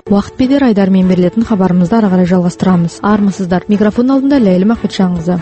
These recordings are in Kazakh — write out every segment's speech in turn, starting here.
Уақыт бедер Айдармен берілетін хабарымызды ары қарай жалғастырамыз. Армысыздар. Микрофон алдында Ләйлім Ахметжанқызы.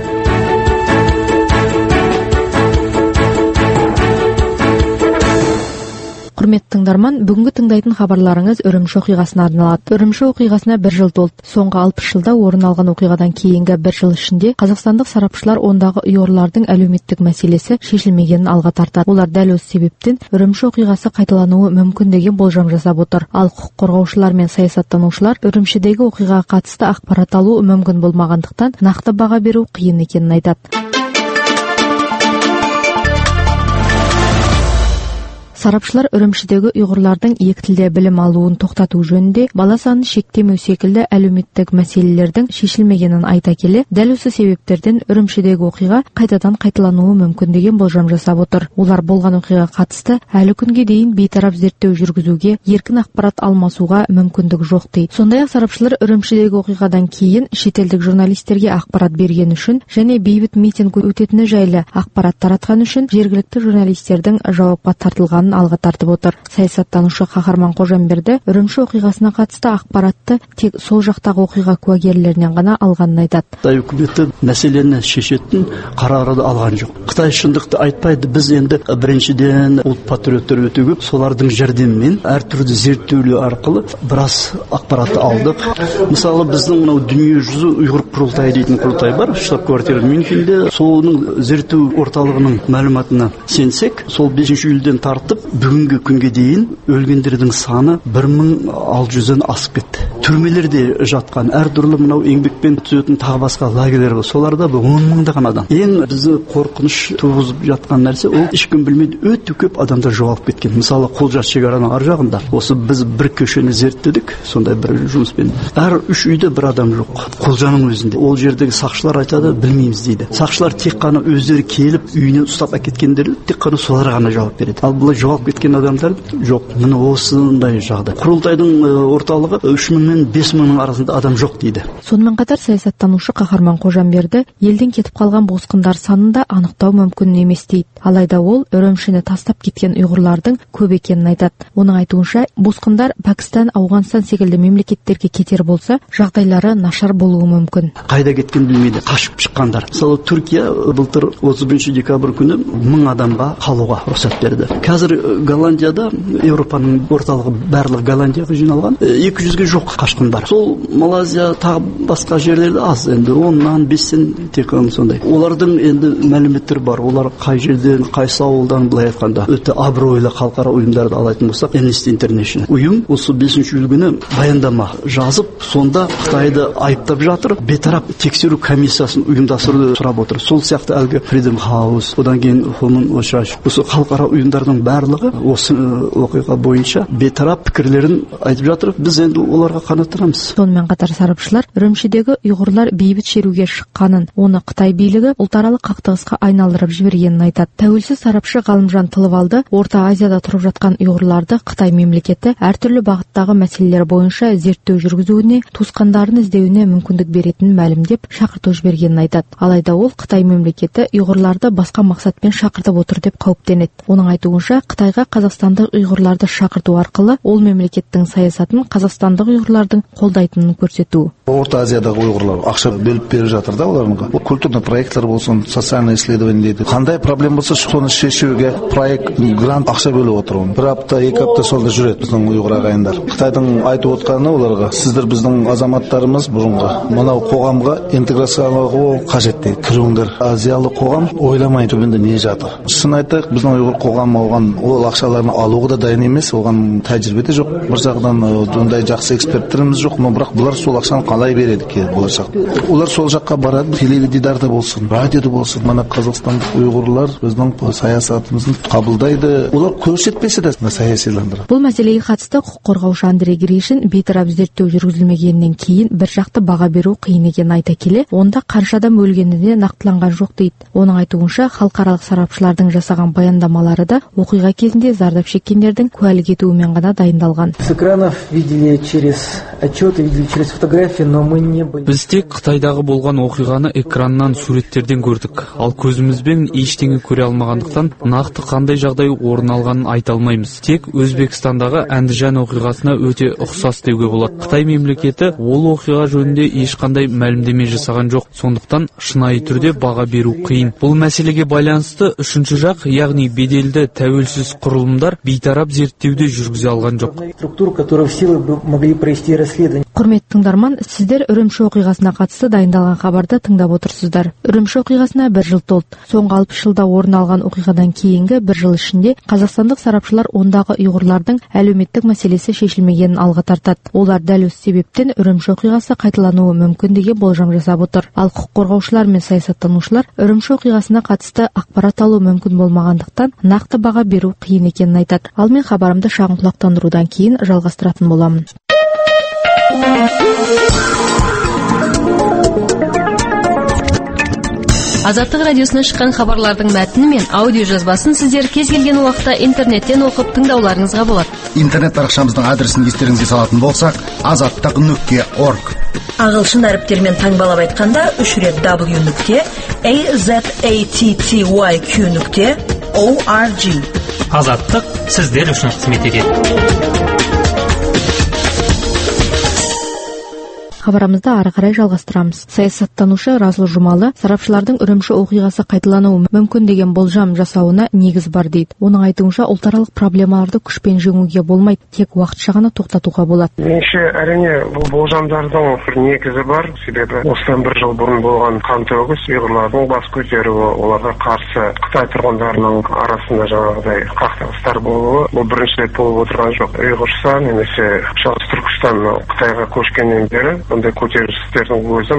Құрметті тыңдарман, бүгінгі тыңдайтын хабарларыңыз Үрімші оқиғасына арналады. Үрімші оқиғасына 1 жыл толды. Соңғы 60 жылда орын алған оқиғадан кейінгі 1 жыл ішінде қазақстандық сарапшылар ондағы ұйғырлардың әлеуметтік мәселесі шешілмегенін алға тартады. Олар дәл осы себептен Үрімші оқиғасы қайталануы мүмкін деген болжам жасап отыр. Ал құқық қорғаушылар мен саясаттанушылар Үрімшідегі оқиғаға қатысты ақпарат алу мүмкін болмағандықтан нақты баға беру қиын екенін айтады. Сарапшылар Үрімшідегі ұйғырлардың екі тілде білім алуын тоқтату жөнінде бала санын шектемеу секілді әлеуметтік мәселелердің шешілмегенін айта келе, дәл осы себептерден Үрімшідегі оқиға қайтадан қайталануы мүмкін деген болжам жасап отыр. Олар болған оқиғаға қатысты әлі күнге дейін бейтарап зерттеу жүргізуге, еркін ақпарат алмасуға мүмкіндік жоқ дейді. Сондай-ақ сарапшылар Үрімшідегі оқиғадан кейін шетелдік журналистерге ақпарат берген үшін және бейбіт митинг өтетіні жайлы ақпарат таратқан үшін жергілікті журналистердің жауапқа тартылғанын алға тартып отыр. Саясаттанушы Қаһарман Қожамберді Үрімші оқиғасына қатысты ақпаратты тек сол жақтағы оқиға куәгерлерінен ғана алғанын айтады. Қытай үкіметі мәселені шешетін қарарды алған жоқ. Қытай шындықты айтпайды. Біз енді біріншіден ұлт патриоттар өте көп, солардың жәрдемімен әртүрлі зерттеулер арқылы біраз ақпаратты алдық. Мысалы, біздің мынау дүниежүзі ұйғыр құрылтайы дейтін құрылтай бар, штаб-квартира Мюнхенде. Соның зерттеу орталығының мәліметіне сенсек, сол 5 июльден тартып бүгінгі күнге дейін өлгендердің саны 1600-ден асып кетті. Түрмелерде жатқан әртүрлі мынау еңбекпен түсетін тағы басқа лагерлер бар. Соларда 10 мыңдаған адам. Ең бізді қорқыныш туғызып жатқан нәрсе, ол ешкім білмейді, өте көп адамдар жоғалып кеткен. Мысалы, Қолжас шекараның ар жағында. Осы біз бір көшені зерттедік, сондай бір жұмыспен. Әр 3 үйде бір адам жоқ. Қолжаның өзінде. Ол жердегі сақшылар айтады, білмейміз дейді. Сақшылар тек қана өздері келіп үйінен ұстап әкеткендер, тек қана солар ғана жауап береді. Ал бұлай жоғалып кеткен адамдар жоқ. Міне осындай жағдай. Құрылтайдың орталығы 3000 мен 5000 арасында адам жоқ дейді. Сонымен қатар саясаттанушы Қаһарман Қожамберді елден кетіп қалған босқындар санында анықтау мүмкін емес дейді. Алайда ол Үрімшіні тастап кеткен ұйғырлардың көп екенін айтады. Оның айтуынша, босқындар Пәкістан, Ауғанстан секілді мемлекеттерге кетер болса, жағдайлары нашар болуы мүмкін. Қайда кеткен білмейді, қашып шыққандар. Мысалы, Түркия былтыр 31 декабрь күні 1000 адамға қалуға рұқсат берді. Қазір Голландияда, Еуропаның орталығы барлығы Голландияға жиналған, 200-ге жоқ қашқын бар. Сол Малайзия, тағы басқа жерлерде аз, енді 10-нан 5-тен тек сондай. Олардың енді мәліметтер бар. Олар қай жерден, қайсы ауылдан, былай айтқанда өте абыройлы халықаралық ұйымдарды алатын болсақ, Amnesty International ұйым осы 5 июль күні баяндама жазып, сонда Қытайды айыптап жатыр, бейтарап тексеру комиссиясын ұйымдастыруды сұрап отыр. Сол сияқты әлгі Freedom House, одан кейін Human Rights Watch, осы халықаралық ұйымдардың барлығы осы оқиға бойынша бейтарап пікірлерін айтып жатыр. Біз енді оларға қанаттырамыз. Сонымен қатар сарапшылар Үрімшідегі ұйғырлар бейбіт шеруге шыққанын, оны Қытай билігі ұлтаралық қақтығысқа айналдырып жібергенін айтады. Тәуелсіз сарапшы Ғалымжан Тылыбалды Орта Азияда тұрып жатқан ұйғырларды Қытай мемлекеті әртүрлі бағыттағы мәселелер бойынша зерттеу жүргізуіне, туысқандарын іздеуіне мүмкіндік беретінін мәлімдеп шақырту жібергенін айтады. Алайда ол Қытай мемлекеті ұйғырларды басқа мақсатпен шақыртып отыр деп қауіптенеді. Оның айтуынша, Қытайға қазақстандық ұйғырларды шақырту арқылы ол мемлекеттің саясатын қазақстандық ұйғырлардың қолдайтынын көрсету. Орта Азиядағы ұйғырлар ақша бөліп беріп жатыр да оларға. Культурный проекттер болсын, социальный исследование дейді. Қандай проблема болса, соны шешуге проект, грант ақша бөліп отыр. Бір апта, 2 апта солда жүреді біздің ұйғыр ағайындар. Қытайдың айтып отқаны оларға, сіздер біздің азаматтарымыз бұрынғы мынау қоғамға интеграциялауға қажет дейді. Кіруіңдер. Азиялы қоғам ойламай түбінде не жатыр. Шын айтайық, біздің ұйғыр қоғамы оған ол ақшаларны алуға да дайын емес, оған тәжірибе де жоқ. Бір жағынан ондай жақсы эксперттеріміз жоқ, но бірақ бұлар сол ақшаны қалай береді ке болашақта. Олар сол жаққа барады, теледидарда болсын, радиода болсын, мына қазақстандық ұйғырлар біздің саясатымызды қабылдайды. Олар көрсетпесе де саясиландырады. Бұл мәселеге қатысты құқық қорғаушы Андрей Гришин бейтарап зерттеу жүргізілмегеннен кейін бір жақты баға беру қиын екенін айта келе, онда қанша адам өлгені нақтыланған жоқ дейді. Оның айтуынша, халықаралық сарапшылардың жасаған баяндамалары да оқиға кезінде зардап шеккендердің куәлік етуімен ғана дайындалған. С экранов видели через отчеты видели через фотографии, но мы не были. Біз тек Қытайдағы болған оқиғаны экраннан, суреттерден көрдік. Ал көзімізбен ештеңе көре алмағандықтан нақты қандай жағдай орын алғанын айта алмаймыз. Тек Өзбекстандағы Әндіжан оқиғасына өте ұқсас деуге болады. Қытай мемлекеті ол оқиға жөнінде ешқандай мәлімдеме жасаған жоқ. Сондықтан шынайы түрде баға беру қиын. Бұл мәселеге байланысты үшінші жақ, яғни беделді тәуелсіз құрылымдар бейтарап зерттеуді жүргізе алған жоқ. Құрметті тыңдарман, сіздер Үрімші оқиғасына қатысты дайындалған хабарды тыңдап отырсыздар. Үрімші оқиғасына 1 жыл толды. Соңғы 60 жылда орын алған оқиғадан кейінгі 1 жыл ішінде қазақстандық сарапшылар ондағы ұйғырлардың әлеуметтік мәселесі шешілмегенін алға тартады. Олар дәл осы себептен Үрімші оқиғасы қайталануы мүмкін деген болжам жасап отыр. Ал құқық қорғаушылар мен саясаттанушылар Үрімші оқиғасына қатысты ақпарат алу мүмкін болмағандықтан нақты баға беру қиын екенін айтады. Ал мен хабарымды шағын құлақтандырудан кейін жалғастыратын боламын. Азаттық радиосына шыққан хабарлардың мәтіні мен аудио жазбасын сіздер кез келген уақытта интернеттен оқып тыңдауларыңызға болады. Интернет парақшамыздың адресін естеріңізге салатын болсақ, azаттық.org. Ағылшын әріптерімен таңбалап айтқанда 3 рет w.azattyq.org. Азаттық сіздер үшін қызмет етеді. Хабарымызды ары қарай жалғастырамыз. Саясаттанушы Расул Жұмалы сарапшылардың Үрімші оқиғасы қайталануы мүмкін деген болжам жасауына негіз бар дейді. Оның айтуынша ұлтаралық проблемаларды күшпен жеңуге болмайды, тек уақытша ғана тоқтатуға болады. Меніңше, әрине бұл болжамдардың бір негізі бар, себебі осыдан 1 жыл бұрын болған қантөгіс, ұйғырлардың бас көтеруі, оларға қарсы Қытай тұрғындарының арасында жаңағыдай қақтығыстар болуы, бұл бірінші рет болып отырған жоқ. Ұйғырстан немесе Шығыс Түркістан Қытайға көшкеннен бері ондай көтерілістердің өзі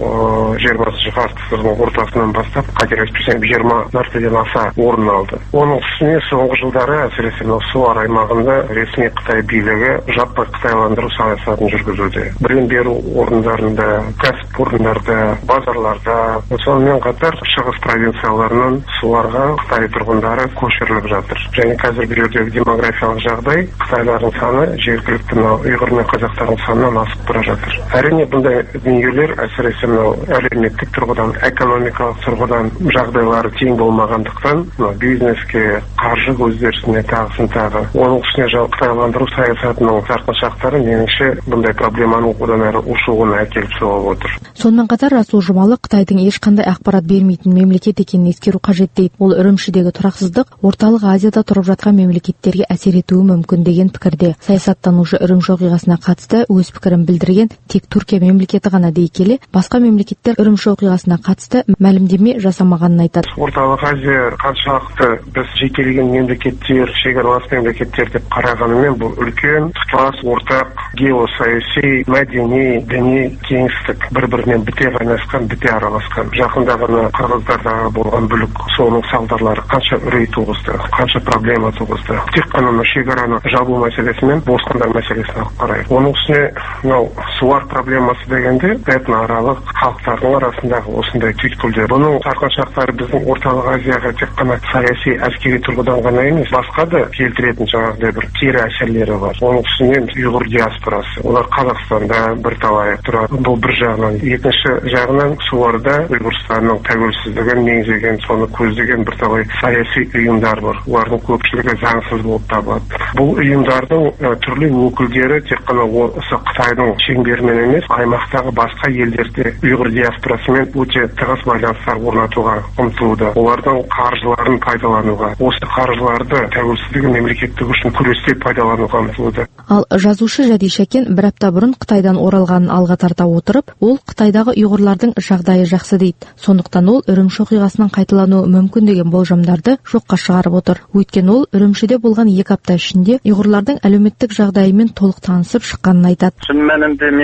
20 ғасырдың ортасынан бастап, қателеспесем 20 мәртеден аса орын алды. Оның үстіне соңғы жылдары әсіресе Суар аймағында ресми Қытай билігі жаппай қытайландыру саясатын жүргізуде. Білім беру орындарында, кәсіп орындарда, базарларда, сонымен қатар шығыс провинцияларынан Суарға Қытай тұрғындары көшіріліп жатыр. Және қазіргі жердегі демографиялық жағдай Қытайлардың саны жергілікті ұйғыр мен қазақтардың санынан асып бара жатыр. Әрине бұндай дүниелер әсіресе әлеуметтік тұрғыдан, экономикалық тұрғыдан жағдайлары тең болмағандықтан бизнеске, қаржы көздеріне тағы. Оның үстіне қытайландыру саясатының сарқыншақтары меніңше бұндай проблеманың одан әрі ушығуына әкеліп соғып отыр. Сонымен қатар Расул Жұмалы Қытайдың ешқандай ақпарат бермейтін мемлекет екенін ескеру қажет дейді. Ол Үрімшідегі тұрақсыздық орталық Азияда тұрып жатқан мемлекеттерге әсер етуі мүмкін деген пікірде. Саясаттанушы Үрімші оқиғасына қатысты өз пікірін білдірген тек Түркия мемлекеті ғана дей келе, басқа мемлекеттер Үрімші оқиғасына қатысты мәлімдеме жасамағанын айтады. Орталық Азия қаншалықты біз жекелеген мемлекеттер, шекаралас мемлекеттер деп қарағанымен, бұл үлкен тұтас ортақ геосаяси, мәдени, діни кеңістік, бір-бірінен біте қайнасқан, біте араласқан. Жақында ғана қырғыздардағы болған бүлік, соның салдарлары қанша үрей туғызды, қанша проблема туғызды. Тек қана шекараны жабу мәселесімен босқындар мәселесін алып қарайық. Оның үстіне Суар проблемасы дегенде этноаралық халықтардың арасындағы осындай түйткілдер. Бұның сарқыншақтары біздің орталық Азияға тек қана саяси, әскери тұрғыдан ғана емес, басқа да келтіретін жаңағыдай бір кері әсерлері бар. Оның үстіне ұйғыр диаспорасы. Олар Қазақстанда бірталай тұрады. Бұл бір жағынан. Екінші жағынан Суарда Ұйғырстанның тәуелсіздігін меңзеген, соны көздеген бірталай саяси ұйымдар бар. Олардың көпшілігі заңсыз болып табылады. Бұл ұйымдардың түрлі өкілдері тек қана осы Қытайдың шеңберімен емес, аймақтағы басқа елдерде ұйғыр диаспорасымен өте тығыз байланыстар орнатуға ұмтылуда. Олардың қаржыларын пайдалануға, осы қаржыларды тәуелсіздігі мемлекеттік үшін күресте пайдалануға ұмтылуда. Ал жазушы Жәди Шәкен 1 апта бұрын Қытайдан оралғанын алға тарта отырып, ол Қытайдағы ұйғырлардың жағдайы жақсы дейді. Сондықтан ол Үрімші оқиғасының қайталануы мүмкін деген болжамдарды жоққа шығарып отыр. Өйткені ол Үрімшіде болған 2 апта ішінде ұйғырлардың әлеуметтік жағдайымен толық танысып шыққанын айтады. Шын мәнінде мен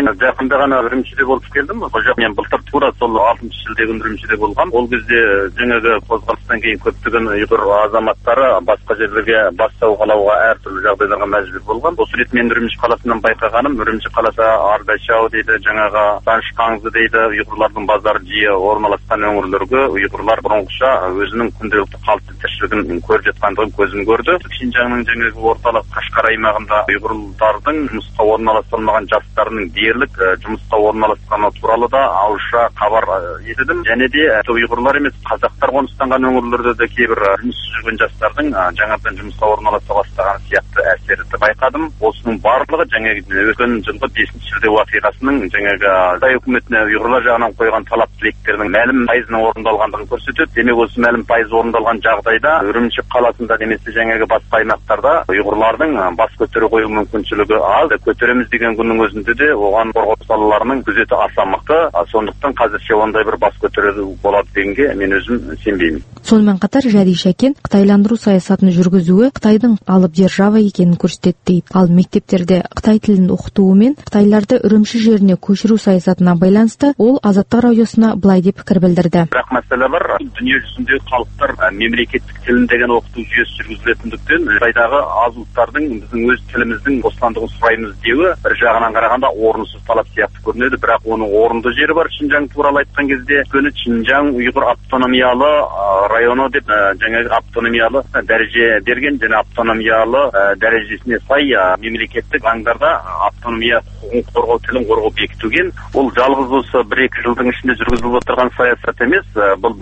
жақында ғана Үрімшіде болып келдім. Мен былтыр тура сол 6 шілде күні Үрімшіде болған. Ол кезде жаңағы қозғалыстан кейін көптеген ұйғыр азаматтары басқа жерлерге бас сауғалауға әртүрлі жағдайларға мәжбүр болған. Осы рет мен Үрімші қаласынан байқағаным, Үрімші қаласы Ардашау дейді, жаңағы Данышқаңзы дейді, ұйғырлардың базары жиі орналасқан өңірлерге ұйғырлар бұрынғыша өзінің күнделікті қалыпты тіршілігін көріп жатқандығын көзім көрді. Шинжаңның жаңағы орталық Қашқар аймағында ұйғырлардың жұмысқа орналастырылмаған жастарының дерлік жұмысқа орналасқаны туралы да ауызша хабар естідім. Және де ұйғырлар емес, қазақтар қоныстанған өңірлерде де кейбір жұмыссыз жүрген жастардың жаңадан жұмысқа орналаса бастаған сияқты әсерді байқадым. Осының барлығы жаңағы өткен жылғы 5 шілде уақиғасының жаңағы Қытай үкіметіне ұйғырлар жағынан қойған талап тілектердің мәлім пайызының орындалғандығын көрсетеді. Демек осы мәлім пайыз орындалған жағдайда Үрімші қаласында немесе жаңағы басқа аймақтарда ұйғырлардың бас көтере қою мүмкіншілігі аз. Көтереміз деген күннің өзінде де оған қорғау салаларының күзеті аса мықты. Сондықтан қазірше ондай бір бас көтереді болады дегенге мен өзім сенбеймін. Сонымен қатар Жәди Шәкен қытайландыру саясатын жүргізуі Қытайдың алып держава екенін көрсетеді дейді. Ал мектептерде Қытай тілін оқытуы мен Қытайларды Үрімші жеріне көшіру саясатына байланысты ол Азаттық радиосына былай деп пікір білдірді. Бірақ мәселе бар, дүние жүзінде халықтар мемлекеттік тілін деген оқыту жүйесі жүргізілетіндіктен Қытайдағы аз ұлттардың біздің өз тіліміздің бостандығын сұраймыз деуі бір жағынан қарағанда орынсыз талап сияқты көрінеді. Бірақ оның орынды жері бар. Шинжаң туралы айтқан кезде Шинжаң ұйғыр автономиялы районы деп жаңағы автономиялы дәреже берген, және автономиялы дәрежесіне сай мемлекеттік заңдарда автономия құқығын қорғау, тілін қорғау бекітілген. Ол жалғыз осы 1-2 жылдың ішінде жүргізіліп отырған саясат емес. Бұл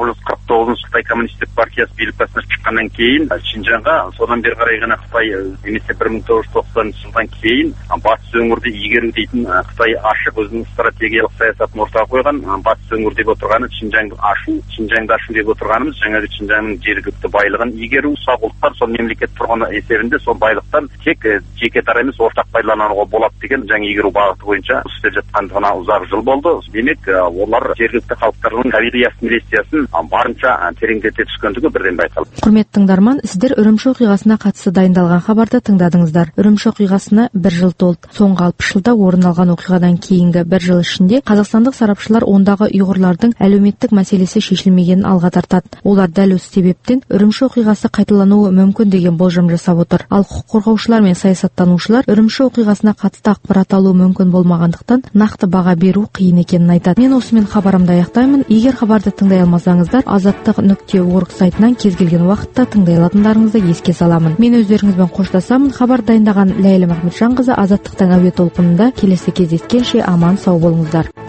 1949 Қытай коммунистік партиясы билікке шыққаннан кейін Шинжаңға содан бері қарай ғана Қытай немесе 1990 жылдан кейін батыс өңірді игеру дейтін Қытай ашық өзінің стратегиялық саясатын ортаға қойған. Батыс өңір деп отырғаны Шинжаңды ашу деп отырғанымыз жаңағы Шинжаңның жергілікті байлығын игеру, ұсақ ұлттар сол мемлекет тұрғаны есебінде сол байлықтан тек жеке тара емес ортақ пайдалануға болады деген жаңа игеру бағыты бойынша істеп жатқандығына ұзақ жыл болды. Демек олар жергілікті халықтардың табиғи ассимиляциясын барынша тереңдете түскендігі бірден байқалды. Құрметті тыңдарман, сіздер Үрімші оқиғасына қатысты дайындалған хабарды тыңдадыңыздар. Үрімші оқиғасына 1 жыл толды. Соңғы 60 жылда орын алған оқиғадан кейінгі 1 жыл ішінде қазақстандық сарапшылар ондағы ұйғырлардың әлеуметтік мәселесі шешілмегенін алға тартады. Олар дәл осы себептен Үрімші оқиғасы қайталануы мүмкін деген болжам жасап отыр. Ал құқық қорғаушылар мен саясаттанушылар Үрімші оқиғасына қатысты ақпарат алу мүмкін болмағандықтан нақты баға беру қиын екенін айтады. Мен осымен хабарымды аяқтаймын. Егер хабарды тыңдай алмасаңыздар, azаттық.org сайтынан кез келген уақытта тыңдай алатындарыңызды еске саламын. Мен өздеріңізбен қоштасамын. Хабар дайындаған Ләйлә Махметжанқызы. Азаттықтың әуе толқынында келесі кездескенше аман сау болыңыздар.